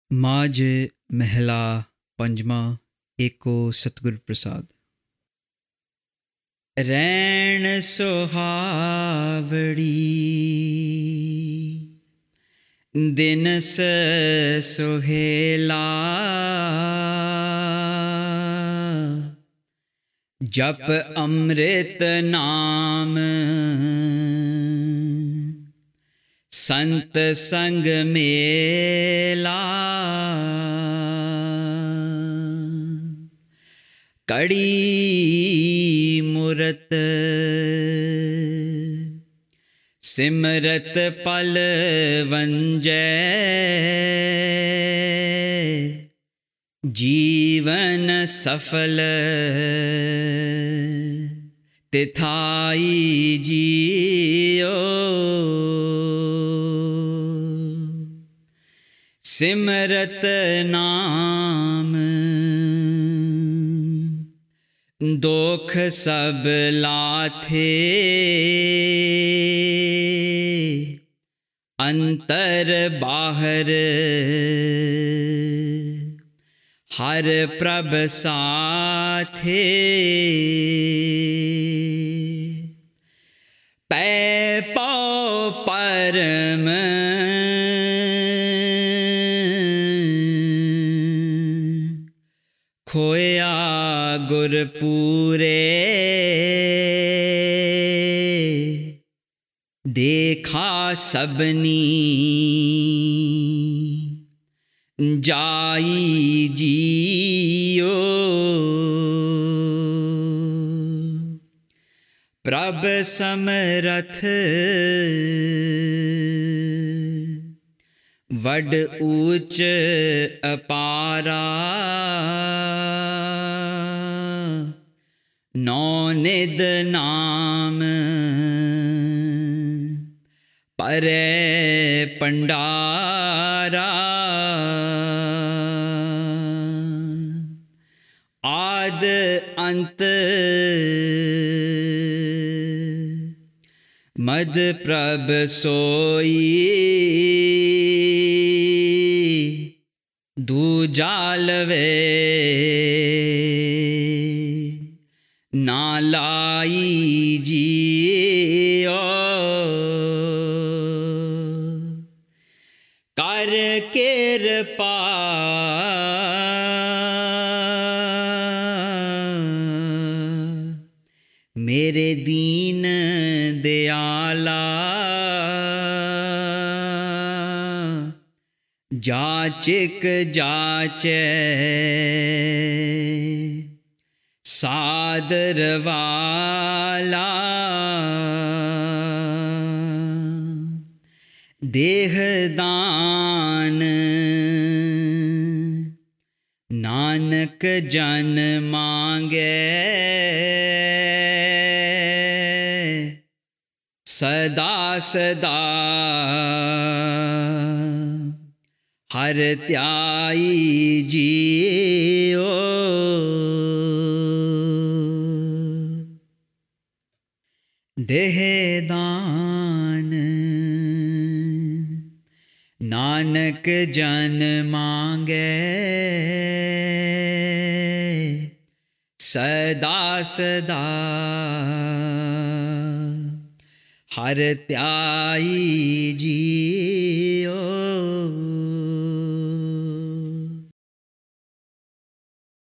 माज महला पंजमा एको सतगुर प्रसाद। रैण सुहावड़ी दिनस सुहेला, जप अमृत नाम संत संग मेला। कड़ी मूरत सिमरत पल वंजै, जीवन सफल तिथाई जियो। सिमरत नाम दोख सब लाथे, अंतर बाहर हर प्रभ साथे। पै पाओ परम खोया गुरपुरे, देखा सबनी जाई जियो। प्रभ समरथ वड ऊच अपारा, नौ निद नाम परै पंडारा। आद अंत मद प्रभ सोई, दूजा लवे ना लाई जियो। कर कृपा मेरे दीन दयाला, जाचिक जाचै सादर वाला। देह दान नानक जन मांगे, सदा सदा हर त्याई जियो। देह दान नानक जन मांगे, सदा सदा हर त्याई जियो।